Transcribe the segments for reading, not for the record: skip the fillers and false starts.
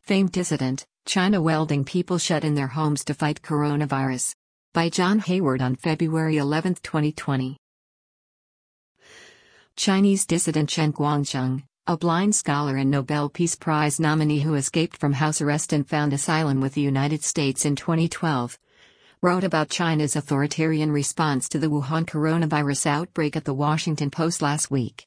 Famed dissident, China welding people shut in their homes to fight coronavirus. By John Hayward on February 11, 2020. Chinese dissident Chen Guangcheng, a blind scholar and Nobel Peace Prize nominee who escaped from house arrest and found asylum with the United States in 2012, wrote about China's authoritarian response to the Wuhan coronavirus outbreak at The Washington Post last week.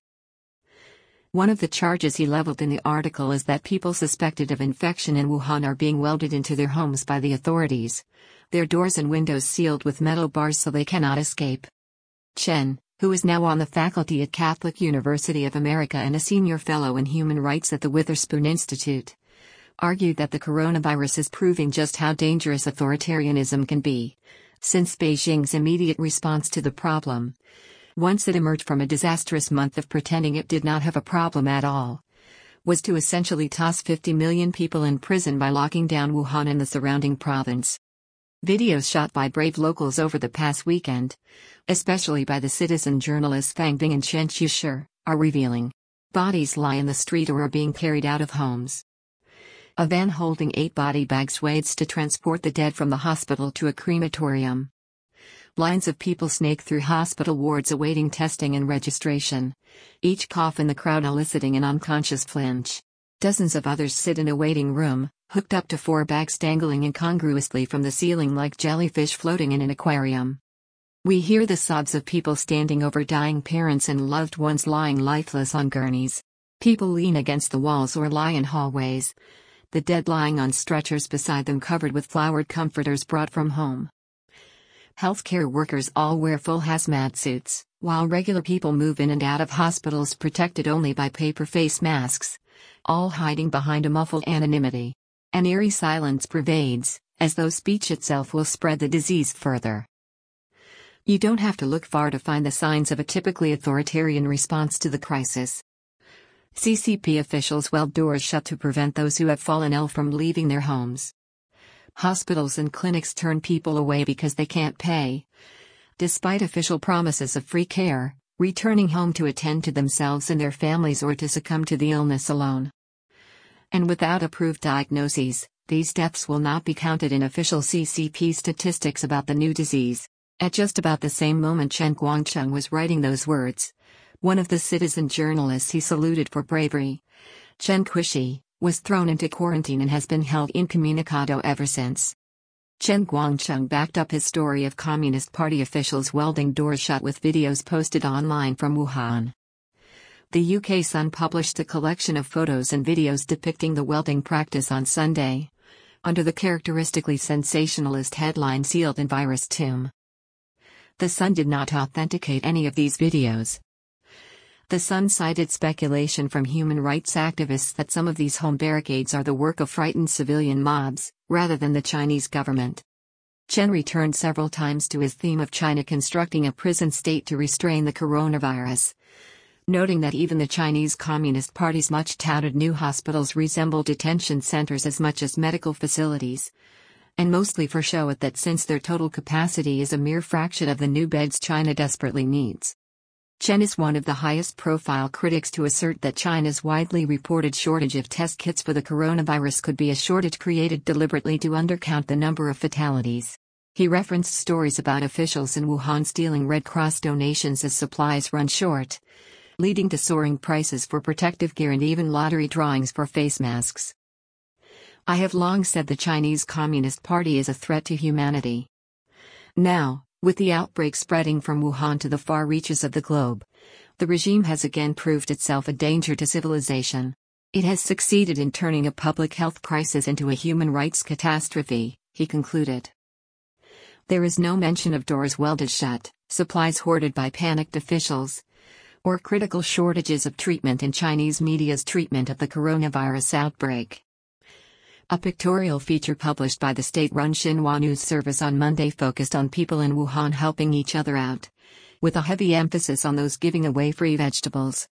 One of the charges he leveled in the article is that people suspected of infection in Wuhan are being welded into their homes by the authorities, their doors and windows sealed with metal bars so they cannot escape. Chen, who is now on the faculty at Catholic University of America and a senior fellow in human rights at the Witherspoon Institute, argued that the coronavirus is proving just how dangerous authoritarianism can be, since Beijing's immediate response to the problem, once it emerged from a disastrous month of pretending it did not have a problem at all, was to essentially toss 50 million people in prison by locking down Wuhan and the surrounding province. Videos shot by brave locals over the past weekend, especially by the citizen journalists Fang Bing and Chen Qiushi, are revealing. Bodies lie in the street or are being carried out of homes. A van holding 8 body bags waits to transport the dead from the hospital to a crematorium. Lines of people snake through hospital wards awaiting testing and registration, each cough in the crowd eliciting an unconscious flinch. Dozens of others sit in a waiting room, hooked up to 4 bags dangling incongruously from the ceiling like jellyfish floating in an aquarium. We hear the sobs of people standing over dying parents and loved ones lying lifeless on gurneys. People lean against the walls or lie in hallways, the dead lying on stretchers beside them covered with flowered comforters brought from home. Healthcare workers all wear full hazmat suits, while regular people move in and out of hospitals protected only by paper face masks, all hiding behind a muffled anonymity. An eerie silence pervades, as though speech itself will spread the disease further. You don't have to look far to find the signs of a typically authoritarian response to the crisis. CCP officials weld doors shut to prevent those who have fallen ill from leaving their homes. Hospitals and clinics turn people away because they can't pay, despite official promises of free care, returning home to attend to themselves and their families or to succumb to the illness alone. And without approved diagnoses, these deaths will not be counted in official CCP statistics about the new disease. At just about the same moment Chen Guangcheng was writing those words, one of the citizen journalists he saluted for bravery, Chen Qiushi, was thrown into quarantine and has been held incommunicado ever since. Chen Guangcheng backed up his story of Communist Party officials welding doors shut with videos posted online from Wuhan. The UK Sun published a collection of photos and videos depicting the welding practice on Sunday, under the characteristically sensationalist headline "Sealed in Virus Tomb." The Sun did not authenticate any of these videos. The Sun cited speculation from human rights activists that some of these home barricades are the work of frightened civilian mobs, rather than the Chinese government. Chen returned several times to his theme of China constructing a prison state to restrain the coronavirus, noting that even the Chinese Communist Party's much-touted new hospitals resemble detention centers as much as medical facilities, and mostly for show at that since their total capacity is a mere fraction of the new beds China desperately needs. Chen is one of the highest-profile critics to assert that China's widely reported shortage of test kits for the coronavirus could be a shortage created deliberately to undercount the number of fatalities. He referenced stories about officials in Wuhan stealing Red Cross donations as supplies run short, leading to soaring prices for protective gear and even lottery drawings for face masks. I have long said the Chinese Communist Party is a threat to humanity. Now, with the outbreak spreading from Wuhan to the far reaches of the globe, the regime has again proved itself a danger to civilization. It has succeeded in turning a public health crisis into a human rights catastrophe, he concluded. There is no mention of doors welded shut, supplies hoarded by panicked officials, or critical shortages of treatment in Chinese media's treatment of the coronavirus outbreak. A pictorial feature published by the state-run Xinhua News Service on Monday focused on people in Wuhan helping each other out, with a heavy emphasis on those giving away free vegetables.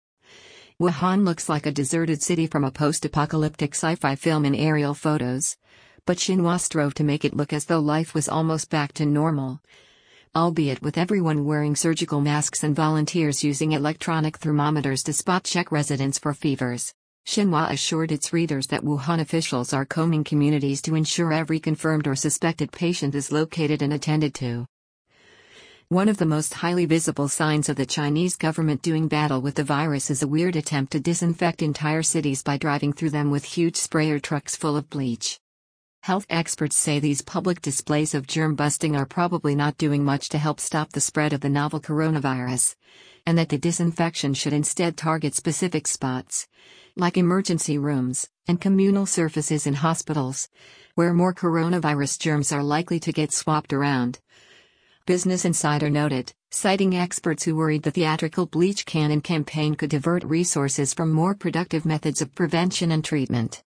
Wuhan looks like a deserted city from a post-apocalyptic sci-fi film in aerial photos, but Xinhua strove to make it look as though life was almost back to normal, albeit with everyone wearing surgical masks and volunteers using electronic thermometers to spot-check residents for fevers. Xinhua assured its readers that Wuhan officials are combing communities to ensure every confirmed or suspected patient is located and attended to. One of the most highly visible signs of the Chinese government doing battle with the virus is a weird attempt to disinfect entire cities by driving through them with huge sprayer trucks full of bleach. Health experts say these public displays of germ busting are probably not doing much to help stop the spread of the novel coronavirus, and that the disinfection should instead target specific spots, like emergency rooms and communal surfaces in hospitals, where more coronavirus germs are likely to get swapped around. Business Insider noted, citing experts who worried the theatrical bleach cannon campaign could divert resources from more productive methods of prevention and treatment.